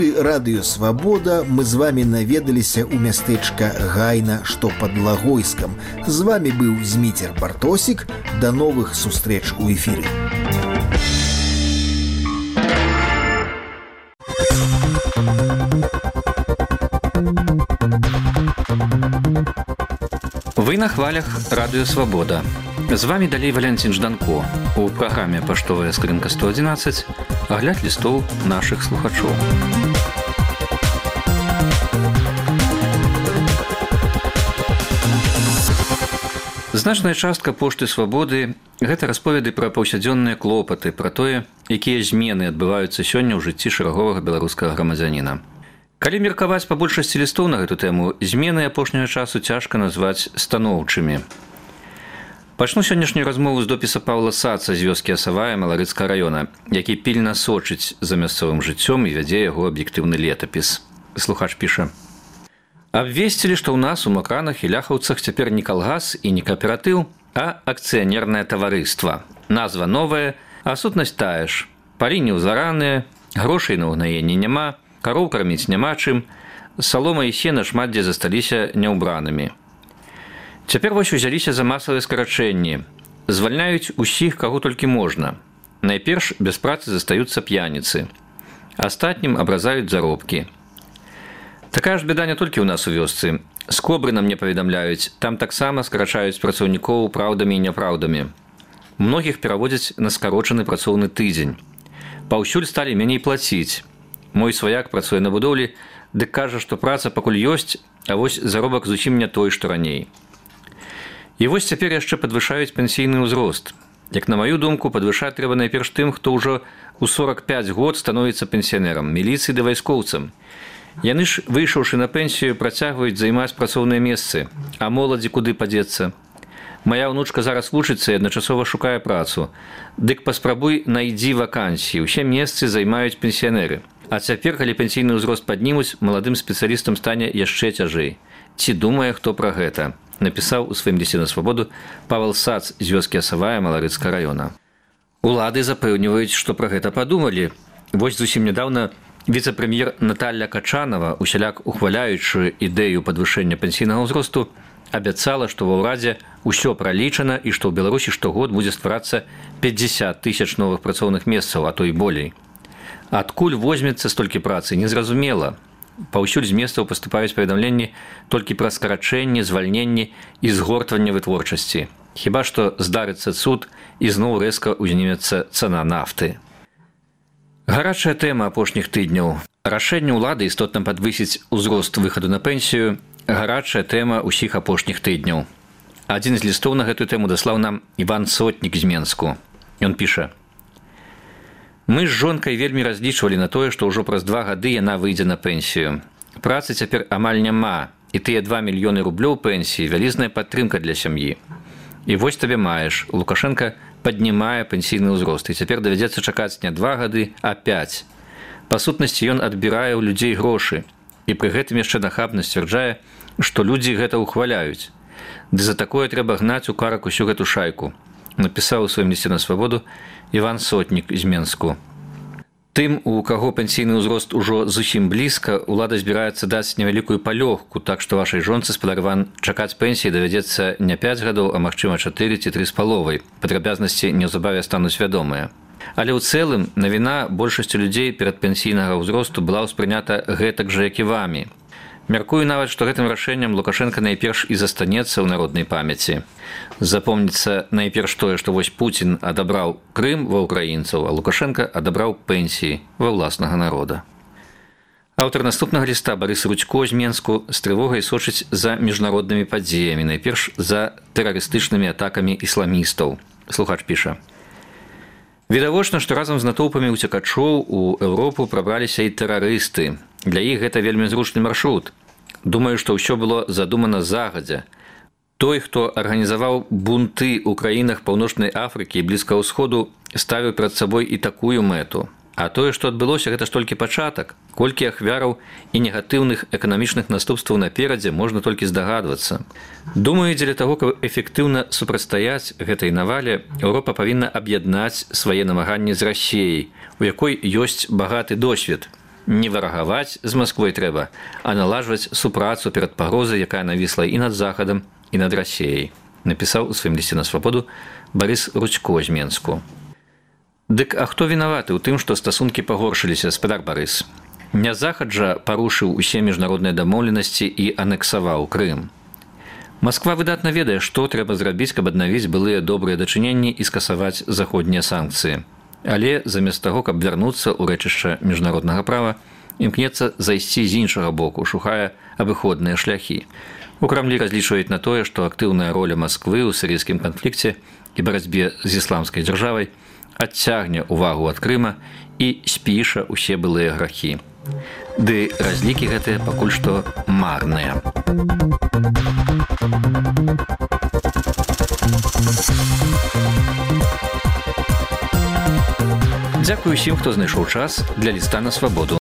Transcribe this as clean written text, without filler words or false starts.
Радыё Свабода мы з вами наведаліся ў мястэчка Гайна, што пад Лагойскам. З вами быў Зміцер Бартосік. Да новых сустрэч у эфіры. Вы на хвалях Радыё Свабода. З вами далей Валянцін Жданко. У праграме «Паштовая скрынка 111» агляд лістоў нашых слухачоў. Значная частка пошты Свабоды – гэта расповеды пра паўсядзённыя клопаты, пра тое, якія змены адбываюцца сёння ў жыцці шэраговага беларускага грамадзяніна. Калі меркаваць па большасці лістоў на гэту тэму, змены апошняга часу цяжка назваць станоўчымі. Пачну сённяшнюю размову з допіса Паўла Саца з вёскі Асавая Маларыцкага раёна, які пільна сочыць за мясцовым жыццём і вядзе яго аб'ектыўны летапіс. Слухач піша: «Абвесцілі, што ў нас у Макранах і Ляхаўцах цяпер не калгас і не кааператыў, а акцыянернае таварыства. Назва новая, а сутнасць тая ж. Палі неўзараныя, грошай на ўгнаенне няма, кароў карміць няма чым, салома і сена шмат дзе засталіся няўбранымі. Цяпер вось узяліся за масавыя скарачэнні. Звальняюць усіх, каго толькі можна. Найперш без працы застаюцца п'яніцы. Астатнім абразаюць заробкі. Такая ж беда не толькі ў нас у вёсцы. З Кобры нам не паведамляюць, там таксама скарачаюць працаўнікоў праўдамі і няпраўдамі. Многіх пераводзяць на скарочаны працоўны тыдзень. Паўсюль сталі меней плаціць. Мой сваяк працуе на будоўлі, дык кажа, што праца пакуль ёсць, а вось заробак зусім не той, што раней. І вось цяпер яшчэ падвышаюць пенсійны ўзрост. Як на маю думку, падвышаць трэба найперш тым, хто ўжо ў 45 год становіцца пенсіянерам, міліцыі ды вайскоўцам. Яны ж, выйшаўшы на пенсію, працягваюць займаць працоўныя месцы, а моладзі куды падзецца. Мая ўнучка зараз вучыцца і адначасова шукае працу. Дык паспрабуй найдзі вакансіі, усе месцы займаюць пенсіянеры. А цяпер, калі пенсійны ўзрост паднімуць, маладым спецыялістам стане яшчэ цяжэй. Ці думае хто пра гэта? Напісаў у сваім лісце на Свабоду Павел Сац з вёскі Асавая Маларыцкага раёна. Улады запэўніваюць, што пра гэта падумалі. Вось зусім нядаўна віцэ-прэм'ер Наталля Качанова, усяляк ухваляючы ідэю падвышэння пенсійнага ўзросту, абяцала, што ва ўрадзе ўсё пралічана і што ў Беларусі штогод будзе стварацца 50 000 новых працоўных месцаў, а то і болей. Адкуль возьмецца столькі працы, незразумела. Паўсюль з месцаў паступаюць паведамленні толькі пра скарачэнне, звальненні і згортванне вытворчасці. Хіба што здарыцца цуд і зноў рэзка ўзнімецца цана нафты. Гарачая тэма апошніх тыдняў. Рашэнне ўлады істотна падвысіць узрост выхаду на пенсію – гарачая тэма ўсіх апошніх тыдняў. Адзін з лістоў на гэтую тэму даслаў нам Іван Сотнік з Менску. Ён піша: «Мы з жонкай вельмі разлічвалі на тое, што ўжо праз 2 гады яна выйдзе на пенсію. Працы цяпер амаль няма, і тыя 2 мільёны рублёў пенсіі – вялізная падтрымка для сям'і. І вось табе маеш, Лукашенка паднімае пенсійны ўзрост, і цяпер давядзецца чакаць не 2 гады, а 5. Па сутнасці ён адбірае ў людзей грошы, і пры гэтым яшчэ нахабна сцвярджае, што людзі гэта ўхваляюць. Ды за такое трэба гнаць у карак усю гэту шайку», напісаў у сваім лісце на Свабоду Іван Сотнік з Менску. Тым, у каго пенсійны ўзрост ужо зусім блізка, улада збіраецца даць невялікую палёгку, так што вашай жонцы спадарван чакаць пенсіі давядзецца не 5 гадоў, а магчыма 4 ці 3,5. Падрабязнасці неўзабаве стануць вядомыя. Але ў цэлым навіна большасцю людзей перад пенсійнага ўзросту была ўспрынята гэтак жа, як і вамі. Мяркую нават, што гэтым рашэннем Лукашенка найперш і застанецца ў народнай памяці. Запомніцца найперш тое, што вось Пуцін адабраў Крым ва ўкраінцаў, а Лукашенка адабраў пенсіі ва ўласнага народа. Аўтар наступнага ліста Барыс Рудзько з Менску з трывогай сочыць за міжнароднымі падзеямі, найперш за тэрарыстычнымі атакамі ісламістаў. Слухач піша: «Відавочна, што разам з натоўпамі ўцякачоў у Еўропу прабраліся і тэрарысты. Для іх гэта вельмі зручны маршрут. Думаю, што ўсё было задумана загадзя. Той, хто арганізаваў бунты ў краінах Паўночнай Афрыкі і Блізкага ўсходу, ставіў перад сабой і такую мэту. А тое, што адбылося, гэта ж толькі пачатак. Колькі ахвяраў і негатыўных эканамічных наступстваў наперадзе, можна толькі здагадвацца. Думаю, дзеля таго, каб эфектыўна супрацьстаяць гэтай навале, Еўропа павінна аб'яднаць свае намаганні з Расіяй, у якой ёсць багаты досвед. Не варагаваць з Масквой трэба, а налажваць супрацу перад пагрозай, якая навісла і над Захадам, і над Расіяй, напісаў у сваім лісце на свабоду Барыс Ручко з Менску. Дык а хто вінаваты ў тым, што стасункі пагоршыліся, спадар Барыс? Не Захад жа парушыў усе міжнародныя дамоўленасці і анексаваў Крым. Масква выдатна ведае, што трэба зрабіць, каб аднавіць былыя добрыя дачыненні і скасаваць заходнія санкцыі. Але замест таго, каб вярнуцца ў рэчышча міжнароднага права, імкнецца зайсці з іншага боку, шукае абыходныя шляхі. У Крамлі разлічваюць на тое, што актыўная роля Масквы ў сірыйскім канфлікце і барацьбе з ісламскай дзяржавай адцягне ўвагу ад Крыма і спіша ўсе былыя грахі. Ды разлікі гэтыя пакуль што марныя. Дзякую усім, хто знайшоў час для ліста на свабоду.